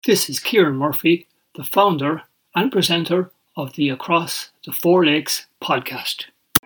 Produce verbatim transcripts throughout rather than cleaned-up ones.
This is Kieran Murphy, the founder and presenter of the Across the Four Lakes podcast.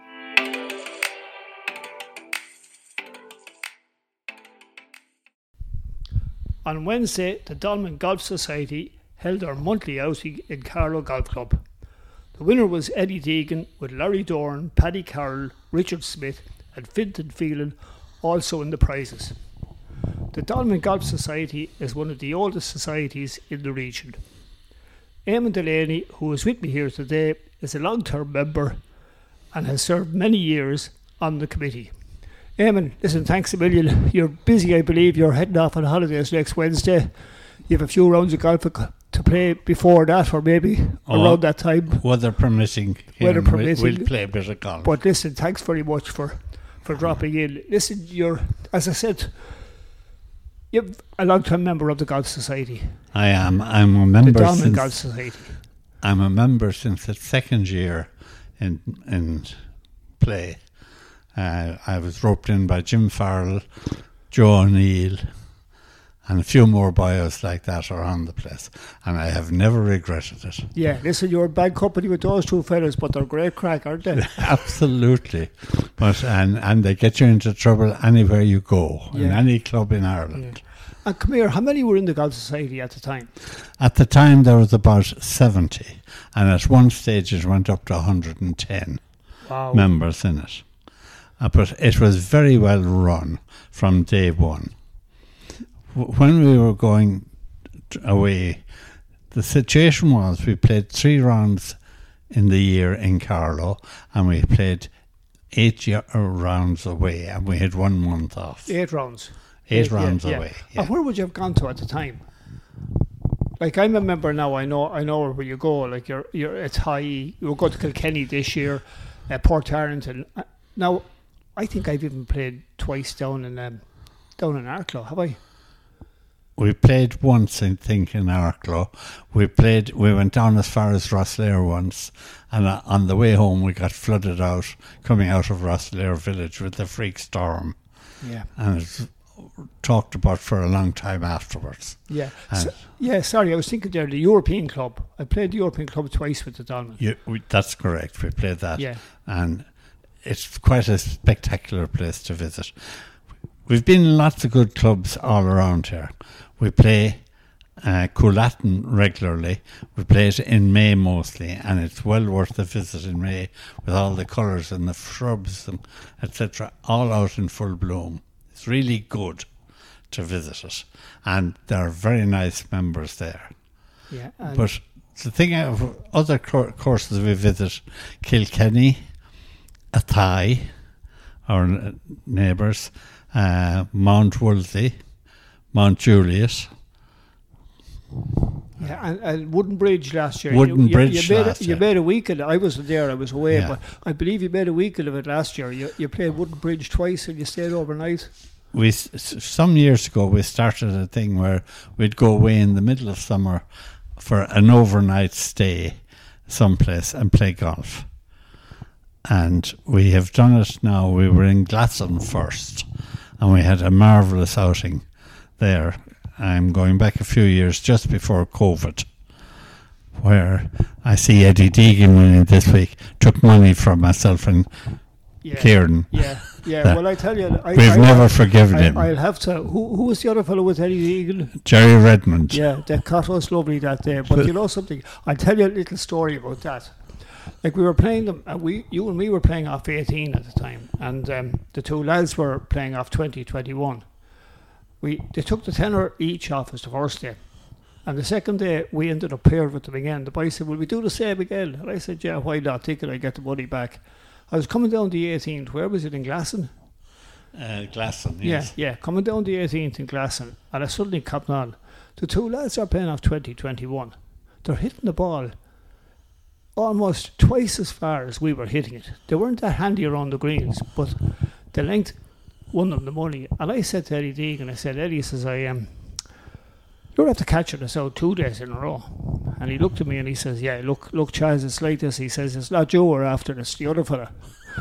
On Wednesday, the Dolman Golf Society held their monthly outing in Carlow Golf Club. The winner was Eddie Deegan, with Larry Dorn, Paddy Carroll, Richard Smith and Fintan Phelan also in the prizes. The Dolman Golf Society is one of the oldest societies in the region. Eamon Delaney, who is with me here today, is a long-term member and has served many years on the committee. Eamon, listen, thanks a million. You're busy, I believe. You're heading off on holidays next Wednesday. You have a few rounds of golf to play before that, or maybe oh, around that time. Weather permitting. Weather permitting. We'll, we'll play a bit of golf. But listen, thanks very much for, for dropping in. Listen, you're, as I said, you're a long-term member of the Golf Society. I am. I'm a member the Dolman since... Golf Society. I'm a member since the second year in in play. Uh, I was roped in by Jim Farrell, Joe O'Neill, and a few more bios like that around the place, and I have never regretted it. Yeah, listen, you're a bad company with those two fellas, but they're great crack, aren't they? Absolutely. But and, and they get you into trouble anywhere you go, yeah. in any club in Ireland. Yeah. And come here, how many were in the Golf Society at the time? At the time there was about seventy, and at one stage it went up to one hundred ten wow. members in it. Uh, but it was very well run from day one. When we were going away, the situation was we played three rounds in the year in Carlow, and we played eight y- rounds away, and we had one month off. Eight rounds. Eight, eight rounds yeah, away. Yeah. Yeah. And where would you have gone to at the time? Like, I'm a member now. I know. I know where you go. Like, you're, you're it's high. You will go to Kilkenny this year, uh, Port Tarleton. Uh, now, I think I've even played twice down in um, down in Arklow. Have I? We played once, I think, in Arklow. We played. We went down as far as Rosslare once, and uh, on the way home we got flooded out, coming out of Rosslare village with the freak storm. Yeah. And it's talked about for a long time afterwards. Yeah. So, yeah, sorry, I was thinking there, the European Club. I played the European Club twice with the Dolman. You, we, that's correct. We played that. Yeah. And it's quite a spectacular place to visit. We've been in lots of good clubs all around here. We play uh, Coolatin regularly. We play it in May mostly, and it's well worth a visit in May with all the colours and the shrubs and et cetera all out in full bloom. It's really good to visit it, and there are very nice members there. Yeah. But the thing of other cor- courses we visit, Kilkenny, Athy, our neighbours, uh, Mount Wolsey, Mount Juliet. Yeah, and, and Wooden Bridge last year. Wooden you, you, Bridge you made last a, year. You made a weekend. I wasn't there, I was away, Yeah. but I believe you made a weekend of it last year. You you played Wooden Bridge twice and you stayed overnight. We some years ago we started a thing where we'd go away in the middle of summer for an overnight stay someplace and play golf. And we have done it now. We were in Glasson first, and we had a marvellous outing there. I'm going back a few years just before COVID, where I see Eddie Deegan winning this week, took money from myself and yeah. Kieran. Yeah, yeah. That well, I tell you, I, we've I, never I, forgiven I, him. I'll have to. Who, who was the other fellow with Eddie Deegan? Jerry Redmond. Yeah, that cut us lovely that day. But you know something? I'll tell you a little story about that. Like, we were playing them, and we, you and me were playing off eighteen at the time, and um, the two lads were playing off twenty, twenty-one. We they took the tenner each off us the first day, and the second day we ended up paired with them again. The boy said, "Will we do the same again?" And I said, "Yeah, why not? Thinking I get the money back." I was coming down the eighteenth. Where was it, in Glasson? Uh, Glasson, yes. Yeah, yeah, coming down the eighteenth in Glasson, and I suddenly copped on. The two lads are playing off twenty, twenty-one. They're hitting the ball almost twice as far as we were hitting it. They weren't that handy around the greens, but the length won them the money. And I said to Eddie Deegan, I said, Eddie, says, I um, you're after catching us out two days in a row. And he looked at me and he says, yeah, look, look, Charles, it's like this. He says, it's not you we're after, it's the other fella.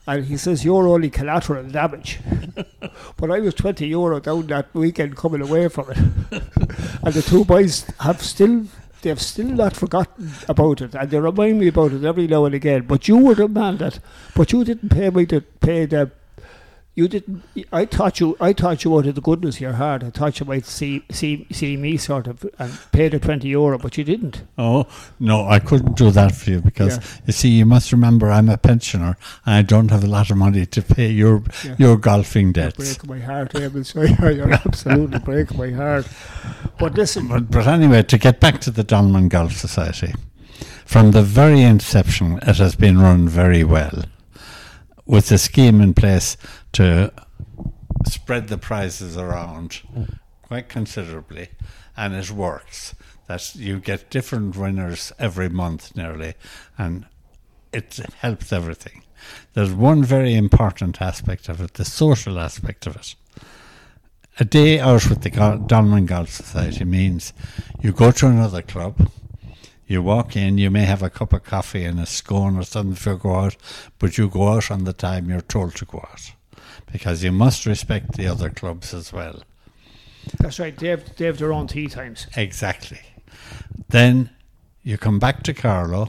And he says, you're only collateral damage. But I was twenty euro down that weekend coming away from it. And the two boys have still, they've still not forgotten about it. And they remind me about it every now and again. But you were the man that, but you didn't pay me to pay the, you didn't, I thought you, I thought you out of the goodness of your heart. I thought you might see, see, see me sort of and pay the twenty euro, but you didn't. Oh, no, I couldn't do that for you because, yeah. you see, you must remember I'm a pensioner and I don't have a lot of money to pay your yeah. your golfing debts. You're breaking my heart, Emil. So you're absolutely breaking my heart. But listen. But, but anyway, to get back to the Dolman Golf Society, from the very inception, it has been run very well, with a scheme in place to spread the prizes around quite considerably, and it works. That you get different winners every month nearly, and it helps everything. There's one very important aspect of it, the social aspect of it. A day out with the Go- Dolman Golf Society means you go to another club, you walk in, you may have a cup of coffee and a scone or something if you go out, but you go out on the time you're told to go out, because you must respect the other clubs as well. That's right, they have, they have their own tea times. Exactly. Then you come back to Carlow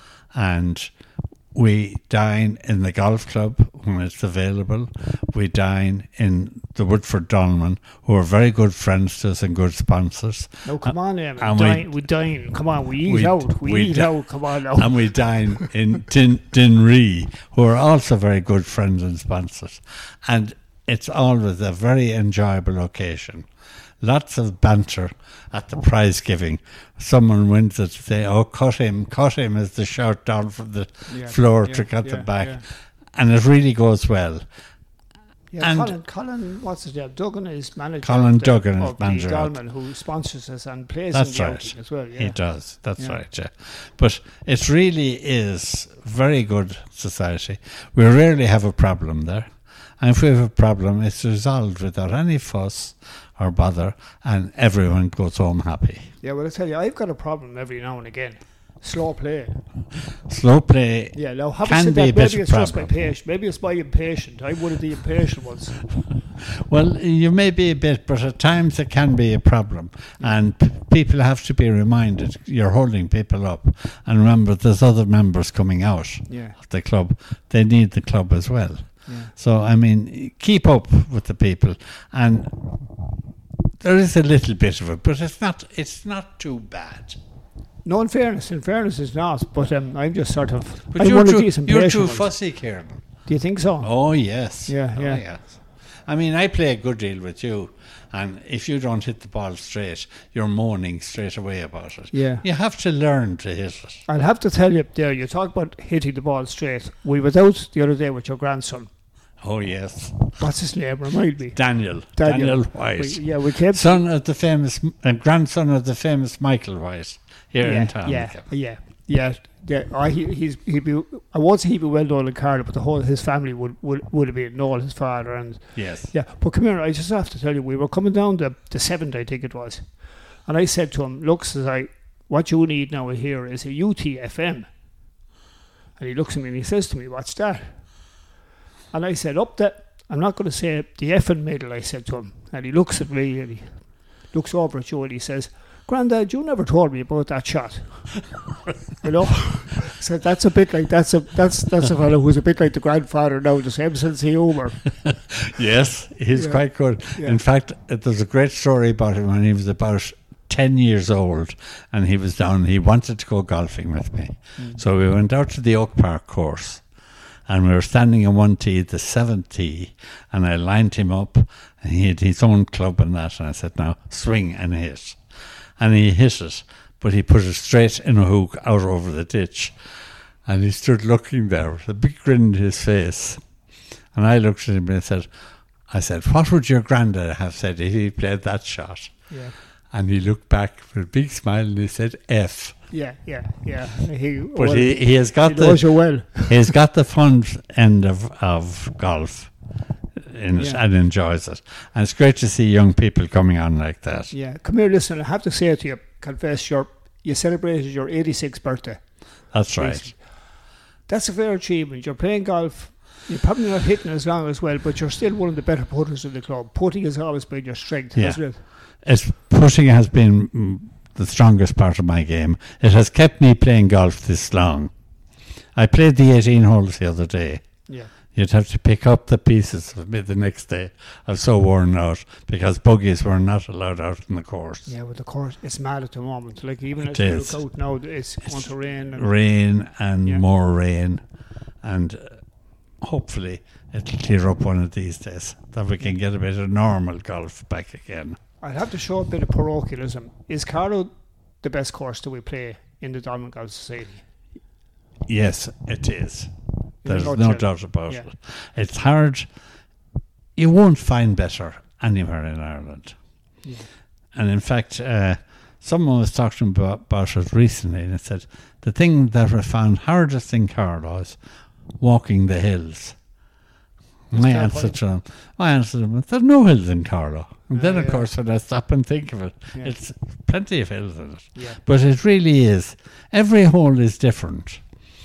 and we dine in the golf club when it's available. We dine in the Woodford Dolman, who are very good friends to us and good sponsors. No, come uh, on, Emma. And dine, we, we dine. Come on, we eat we, out. We, we eat di- out. Come on now. And we dine in Din- Dinree, who are also very good friends and sponsors. And it's always a very enjoyable occasion. Lots of banter at the prize giving. Someone wins it, say, oh, cut him, cut him, as the shout down from the yeah, floor yeah, to cut yeah, them back. Yeah. And it really goes well. Yeah, and Colin, Colin, what's his name? Duggan is manager. Colin of the, Duggan is of manager. The Dolman, who sponsors us and plays That's in the right. outing as well. Yeah. He does. That's yeah. right. Yeah, but it really is very good society. We rarely have a problem there, and if we have a problem, it's resolved without any fuss or bother, and everyone goes home happy. Yeah, well, I tell you, I've got a problem every now and again. Slow play. Slow play. Yeah, now having can said be that, a bit maybe of it's just my problem. patient. Maybe it's my impatient. I'm one of the impatient ones. Well, you may be a bit, but at times it can be a problem, and p- people have to be reminded you're holding people up, and remember there's other members coming out Yeah. of the club. They need the club as well. Yeah. So I mean, keep up with the people, and there is a little bit of it, but it's not. It's not too bad. No, in fairness, in fairness, it's not. But um, I'm just sort of. But I'm you're one too, of these you're impatient too ones. fussy, Kieran. Do you think so? Oh yes. Yeah, oh, yeah. yes. I mean, I play a good deal with you, and if you don't hit the ball straight, you're moaning straight away about it. Yeah. You have to learn to hit it. I'll have to tell you there. You talk about hitting the ball straight. We were out the other day with your grandson. Oh yes. What's his name? Remind me. Daniel. Daniel, Daniel White. We, yeah, we came. Son of the famous, uh, grandson of the famous Michael White here yeah, in town. Yeah, yeah, yeah. yeah. I, he, he's he'd be. I won't say he'd be well known in Cardiff, but the whole his family would, would, would have been Noel, his father, and Yes. yeah. But come here, I just have to tell you, we were coming down the the seventh, I think it was, and I said to him, "Look, says I, what you need now here is a U T F M." And he looks at me and he says to me, "What's that?" And I said, "Up the." I'm not going to say the effing middle, I said to him. And he looks at me and he looks over at you and he says, "Grandad, you never told me about that shot." You know? So that's a bit like, that's a that's that's a fellow who's a bit like the grandfather now, the same sense of humour. Yes, he's Yeah. quite good. Yeah. In fact, uh, there's a great story about him when he was about ten years old, and he was down, he wanted to go golfing with me. Mm. So we went out to the Oak Park course, and we were standing on one tee, the seventh tee, and I lined him up, and he had his own club and that, and I said, "Now swing and hit." And he hit it, but he put it straight in a hook out over the ditch. And he stood looking there with a big grin on his face. And I looked at him and I said, I said, "What would your granddad have said if he played that shot?" Yeah. And he looked back with a big smile and he said, "F." Yeah, yeah, yeah. He, But well, he, he has got he knows the you well. he's got the fun end of, of golf in it Yeah. and enjoys it. And it's great to see young people coming on like that. Yeah, come here, listen, I have to say to you, confess, your you celebrated your eighty-sixth birthday. That's right. Yes. That's a fair achievement. You're playing golf You're probably not hitting as long as well, but you're still one of the better putters in the club. Putting has always been your strength, Yeah. hasn't it? It's, putting has been mm, the strongest part of my game. It has kept me playing golf this long. I played the eighteen holes the other day. Yeah. You'd have to pick up the pieces of me the next day. I was so worn out because buggies were not allowed out in the course. Yeah, but the course, it's mad at the moment. Like, even It as you is. look out now, it's, It's going to rain. And Rain and Yeah. more rain, and uh, hopefully it'll clear up one of these days that we can get a bit of normal golf back again. I'd have to show a bit of parochialism. Is Carlow the best course that we play in the Dolman Golf Society? Yes, it is. In a There's no nutshell. doubt about Yeah. it. It's hard. You won't find better anywhere in Ireland. Yeah. And in fact, uh, someone was talking about, about it recently, and it said the thing that I found hardest in Carlow is walking the hills. My fair answer point. to them, my answer to them, there's no hills in Carlow. And Ah, then, of yeah. course, when I stop and think of it, Yeah. it's plenty of hills in it. Yeah. But it really is. Every hole is different.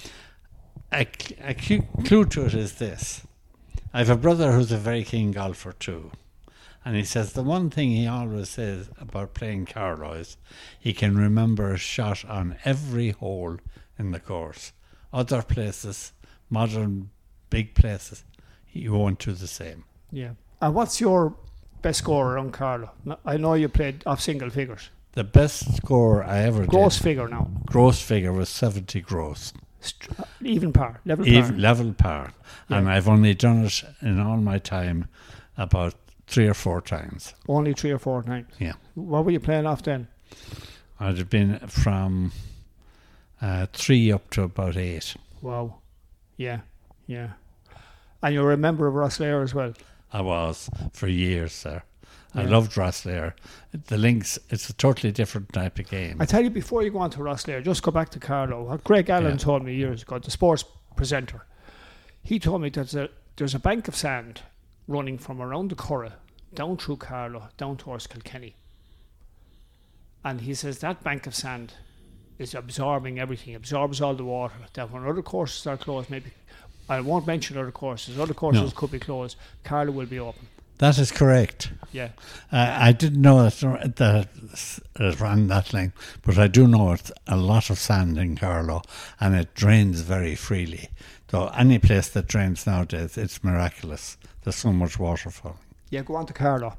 A, cl- a clu- clue to it is this. I have a brother who's a very keen golfer too. And he says the one thing he always says about playing Carlow is he can remember a shot on every hole in the course. Other places, modern big places, he won't do the same. Yeah. And what's your best score on Carlow? No, I know you played off single figures. The best score I ever Gross did, figure now. gross figure, was seventy gross. St- even par, level par. Even level par. Yeah. And I've only done it in all my time about three or four times. Only three or four times. Yeah. What were you playing off then? I'd have been from uh, three up to about eight. Wow. Yeah. Yeah. And you're a member of Rosslare as well. I was for years, sir. I Yeah. loved Rosslare. The links, it's a totally different type of game. I tell you, before you go on to Rosslare, just go back to Carlow. What Greg Allen Yeah. told me years ago, the sports presenter. He told me that there's a, there's a bank of sand running from around the Curragh, down through Carlow, down towards Kilkenny. And he says that bank of sand is absorbing everything, absorbs all the water. That when other courses are closed, maybe, I won't mention other courses, other courses No. could be closed, Carlow will be open. That is correct. Yeah. Uh, I didn't know that, that it ran that length, but I do know it's a lot of sand in Carlow, and it drains very freely. So any place that drains nowadays, it's miraculous. There's so much water falling. Yeah, go on to Carlow.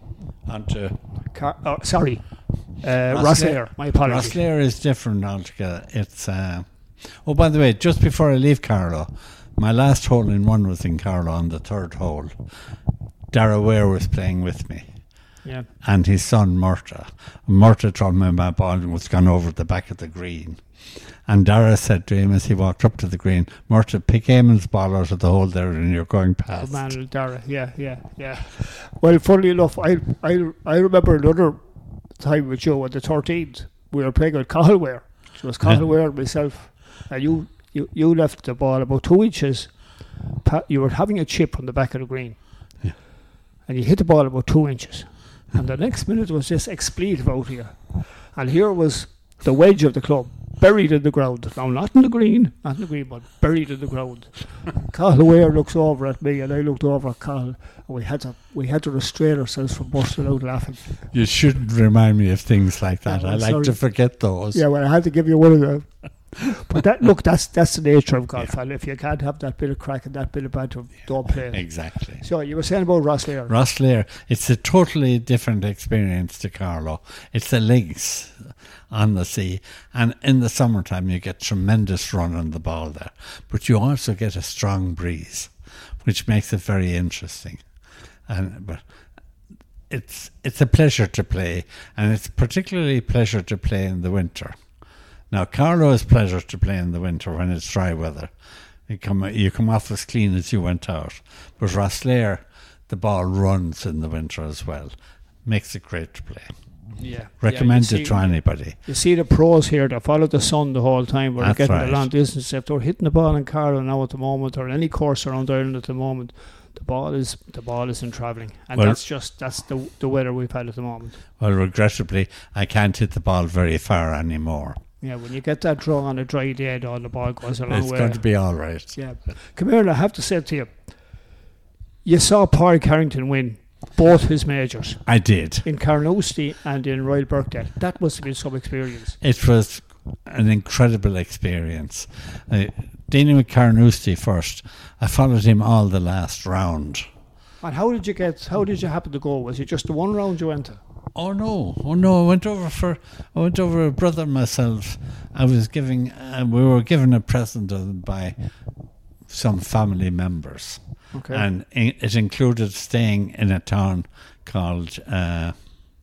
Onto Car- oh, sorry. Uh, Rosslare. Rosslare, my apologies. Rosslare is different altogether. It's uh, oh, by the way, just before I leave Carlow, my last hole in one was in Carlow on the third hole. Dara Ware was playing with me, Yeah. and his son Murta. Murta told me my ball was gone over the back of the green. And Dara said to him as he walked up to the green, Murta, pick Eamon's ball out of the hole there and you're going past. Good man, Dara. Yeah, yeah, yeah. Well, funnily enough, I I I remember another time with you at the thirteenth. We were playing with Cahill. It was Cahill and myself, and you, you you left the ball about two inches. Pa- you were having a chip on the back of the green, Yeah. and you hit the ball about two inches. And the next minute was this expletive out here, and here was the wedge of the club, buried in the ground. Now, not in the green, not in the green, but buried in the ground. Cahill Ware looks over at me, and I looked over at Cahill, and we had to we had to restrain ourselves from bursting out laughing. You shouldn't remind me of things like that. Oh, I like sorry. to forget those. Yeah, well, I had to give you one of them. But that look, that's that's the nature of golf. And if you can't have that bit of crack and that bit of banter, don't play it. Exactly. So you were saying about Rosslare. Rosslare, it's a totally different experience to Carlow. It's the links on the sea, and in the summertime you get tremendous run on the ball there, but you also get a strong breeze, which makes it very interesting. And but it's it's a pleasure to play, and it's particularly a pleasure to play in the winter. Now, Carlow is pleasure to play in the winter when it's dry weather. You come you come off as clean as you went out. But Rosslare, the ball runs in the winter as well. Makes it great to play. Yeah. Recommend yeah, you it see, to anybody. You see the pros here that follow the sun the whole time. We're That's getting right. the long distance. If they're hitting the ball in Carlow now at the moment, or any course around Ireland at the moment, the ball is the ball isn't travelling, and Well- that's just that's the the weather we've had at the moment. Well, regrettably, I can't hit the ball very far anymore. Yeah, when you get that draw on a dry day, though, the ball goes a long It's way. going to be all right. Yeah. Come here, I have to say to you, you saw Pádraig Harrington win both his majors I did. in Carnoustie and in Royal Birkdale. That must have been some experience. It was an incredible experience. Uh, dealing with Carnoustie first, I followed him all the last round. And how did you get? How did you happen to go? Was it just the one round you went to? Oh no! Oh no! I went over for. I went over a brother and myself. I was giving. Uh, we were given a present of, by some family members, Okay. and i- it included staying in a town called uh,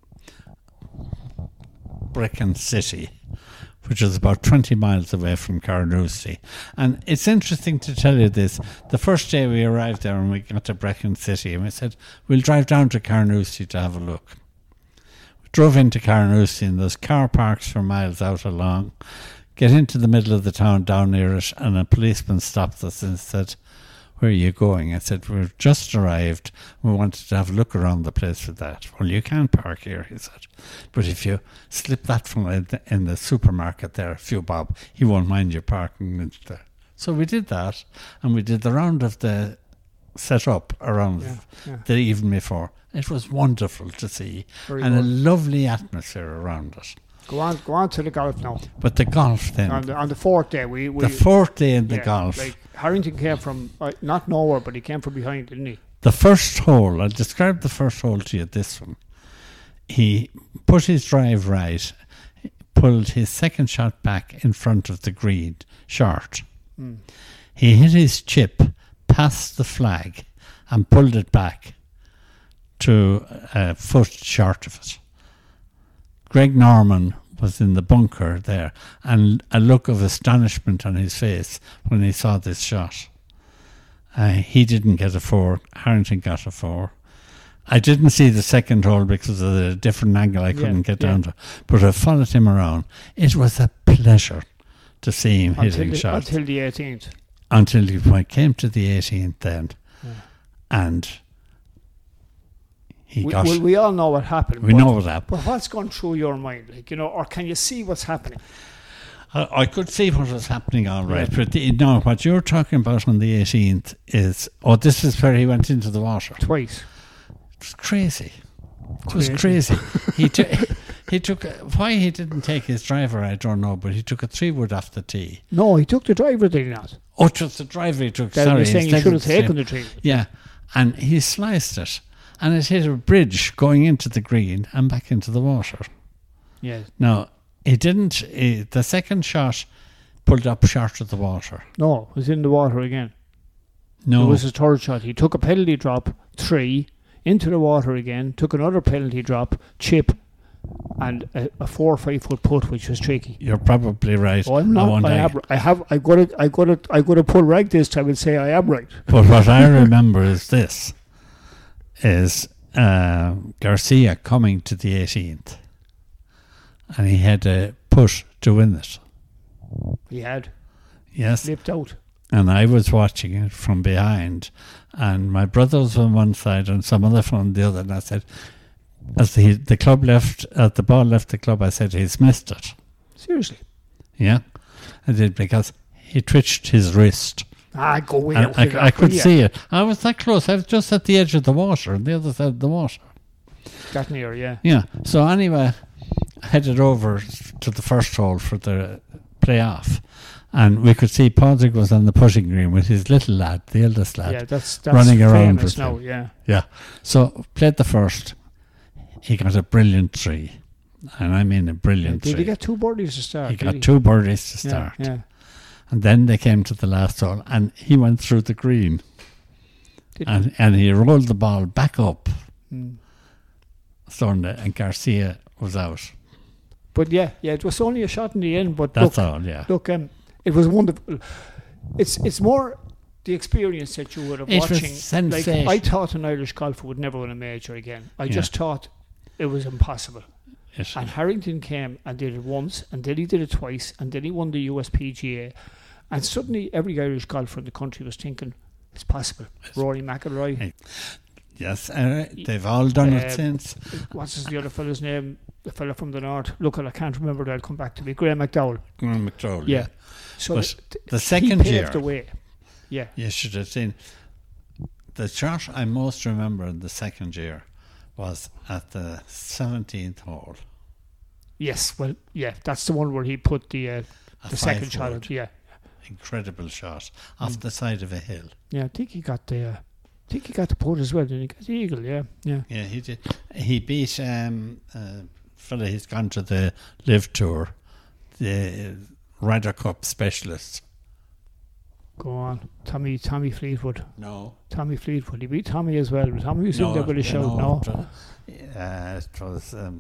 Brecon City, which is about twenty miles away from Carnoustie. And it's interesting to tell you this. The first day we arrived there and we got to Brecon City, and we said, we'll drive down to Carnoustie to have a look. We drove into Carnoustie, and there's car parks for miles out along. Get into the middle of the town down near it, and a policeman stopped us and said, where are you going? I said, we've just arrived. We wanted to have a look around the place with that. Well, you can park here, he said. But if you slip that from in the, in the supermarket there, a few bob, he won't mind you parking it there. So we did that, and we did the round of the set-up around Yeah, yeah. the evening before. It was wonderful to see, Very and a good. lovely atmosphere around it. Go on, go on to the golf now. But the golf then, On the, on the fourth day, we, we the fourth day in the yeah, golf, Like Harrington came from uh, not nowhere, but he came from behind, didn't he? the first hole, I'll describe the first hole to you, this one. He put his drive right, pulled his second shot back in front of the green, short. Mm. He hit his chip past the flag and pulled it back to a foot short of it. Greg Norman was in the bunker there, and a look of astonishment on his face when he saw this shot. Uh, he didn't get a four. Harrington got a four. I didn't see the second hole because of the different angle I couldn't Yeah, get yeah. down to, but I followed him around. It was a pleasure to see him Until hitting the, shots until the eighteenth. until he I came to the eighteenth then, Yeah. and he We, got. well, we all know what happened. we but, know that. But what's gone through your mind, like you know, or can you see what's happening? I, I could see what was happening all right, Yeah. but the, no, what you're talking about on the eighteenth is, oh, this is where he went into the water. Twice. It was crazy. It was Crazy. crazy. he took. He took. Why he didn't take his driver, I don't know, but he took a three wood off the tee. No, he took the driver, did he not? Oh, it was the driver he took. Then Sorry, you're saying you instead should of have the taken same- the tree. Yeah, and he sliced it, and it hit a bridge going into the green and back into the water. Yeah. Now, he didn't, he, the second shot pulled up short of the water. No, it was in the water again. No, It was his third shot. He took a penalty drop, three, into the water again, took another penalty drop, chip, and a, a four or five foot putt, which was tricky. you're probably right. Oh, I'm I not. won't I lie. have. I have. I got it. I got it. I got to pull right this time and say I am right. But what I remember is this, is uh, Garcia coming to the eighteenth, and he had a push to win it. He had Yes, slipped out. and I was watching it from behind, and my brother was on one side and some other from the other, and I said, as the the club left, as the ball left the club, I said, he's missed it. Seriously. Yeah, I did, because he twitched his wrist. Ah, go away. And I, I could see it. I was that close. I was just at the edge of the water, on the other side of the water. That near, yeah. Yeah. So anyway, I headed over to the first hole for the playoff, and we could see Pádraig was on the putting green with his little lad, the eldest lad. Yeah, that's that's running around famous with now. him. Yeah. Yeah. So played the first. He got a brilliant three, and I mean a brilliant Did three. he get two birdies to start? He did got two birdies to Yeah, start, yeah. and then they came to the last hole, and he went through the green, Did and and he rolled the ball back up. Mm. Sunday, and Garcia was out. But yeah, yeah, it was only a shot in the end. But That's look, all, yeah. look, um, it was wonderful. It's it's more the experience that you would have It was watching. Like sensational. I thought an Irish golfer would never win a major again. I Yeah. just thought it was impossible. It- And Harrington came and did it once, and then he did it twice, and then he won the U S P G A. And suddenly, every Irish golfer in the country was thinking, "It's possible." Rory McIlroy. Hey. Yes, uh, they've all done Uh, it since. What's his, the other fella's name? The fella from the north. Look, I can't remember. They'll come back to me. Graham McDowell. Graham McDowell. Yeah. So But th- the he second paved year, the way. Yeah. you should have seen. The shot I most remember in the second year was at the seventeenth hole. Yes. Well, yeah. That's the one where he put the uh, A the second shot. five-wood. At, yeah. Incredible shot off Mm. the side of a hill. Yeah. I think he got the. Uh, I think he got the putt as well. Didn't he? Got the eagle. Yeah. Yeah. Yeah, he did. He beat um, a fella who's gone to the Live Tour, the Ryder Cup specialist. Go on, Tommy. Tommy Fleetwood. No. Tommy Fleetwood. He beat Tommy as well. Tommy was in there with a shout. No. No. Uh, it was. Um,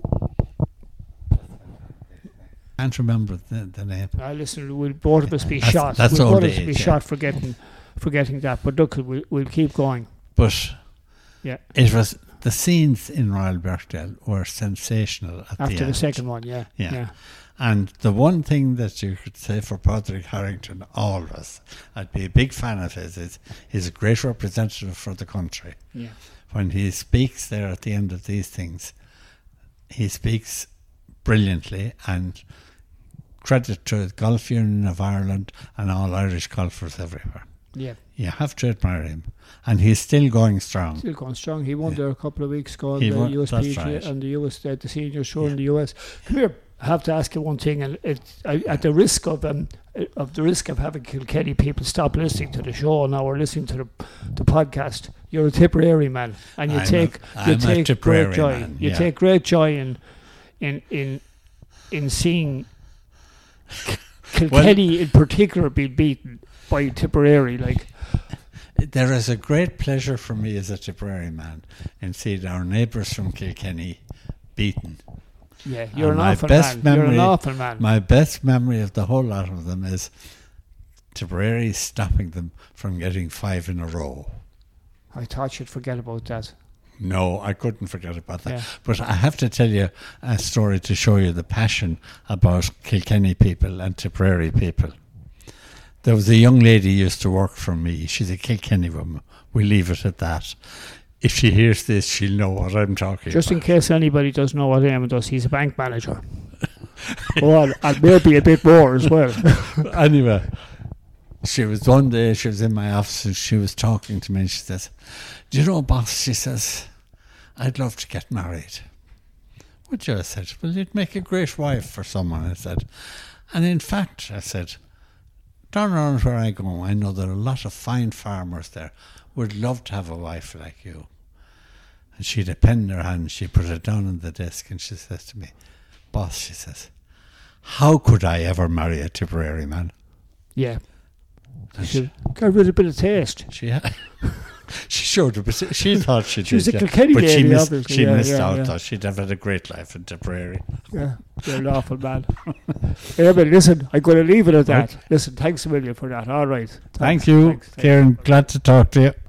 I can't remember the, the name. I listen. We'll both of us be That's- shot. that's we'll old both of us age, be yeah. shot for getting, for getting that. But look, we'll, we'll keep going. But Yeah. it was the scenes in Royal Birkdale were sensational at After the the, end. second one, yeah. Yeah. Yeah. And the one thing that you could say for Padraig Harrington, always, I'd be a big fan of his, is he's a great representative for the country. Yeah. When he speaks there at the end of these things, he speaks brilliantly, and credit to the Golf Union of Ireland and all Irish golfers everywhere. Yeah. You have to admire him. And he's still going strong. Still going strong. He won Yeah. there a couple of weeks ago on He the won- U S that's P G A right. and the U S uh, the senior show Yeah. in the U S. Come here. I have to ask you one thing, and it, I, at the risk of um, of the risk of having Kilkenny people stop listening to the show now or listening to the the podcast. You're a Tipperary man, and you I'm a- take you I'm a take Tipperary great joy. man, you yeah. take great joy in in in in seeing Kilkenny in particular being beaten by Tipperary. Like, There is a great pleasure for me as a Tipperary man in seeing our neighbours from Kilkenny beaten. yeah, you're And an my awful best man. You're an memory- awful man. My best memory of the whole lot of them is Tipperary stopping them from getting five in a row. I thought you'd forget about that. No, I couldn't forget about that. Yeah. But I have to tell you a story to show you the passion about Kilkenny people and Tipperary people. There was a young lady who used to work for me. She's a Kilkenny woman. We leave it at that. If she hears this, she'll know what I'm talking Just in about. case anybody doesn't know what Eamon does, he's a bank manager. Well, and maybe a bit more as well. Anyway, she was one day, she was in my office and she was talking to me and she says, "Do you know, boss," she says, "I'd love to get married." Would you? I said, "Well, you'd make a great wife for someone," I said. And in fact, I said, down around where I go, I know there are a lot of fine farmers there would love to have a wife like you. And she had a pen in her hand, she put it down on the desk and she says to me, "Boss," she says, "how could I ever marry a Tipperary man?" Yeah. And She got rid of a bit of taste. She had, she showed it, but she thought she She was did, a yeah. Kilkenny but she lady, missed, obviously, she yeah, missed yeah, out. yeah. Though she'd have had a great life in Tipperary. Yeah, you're an awful man. Yeah, but listen, I'm going to leave it at that. Listen, thanks a million for that. All right. Thank Thanks, you, thanks, thanks. Kieran. Glad to talk to you.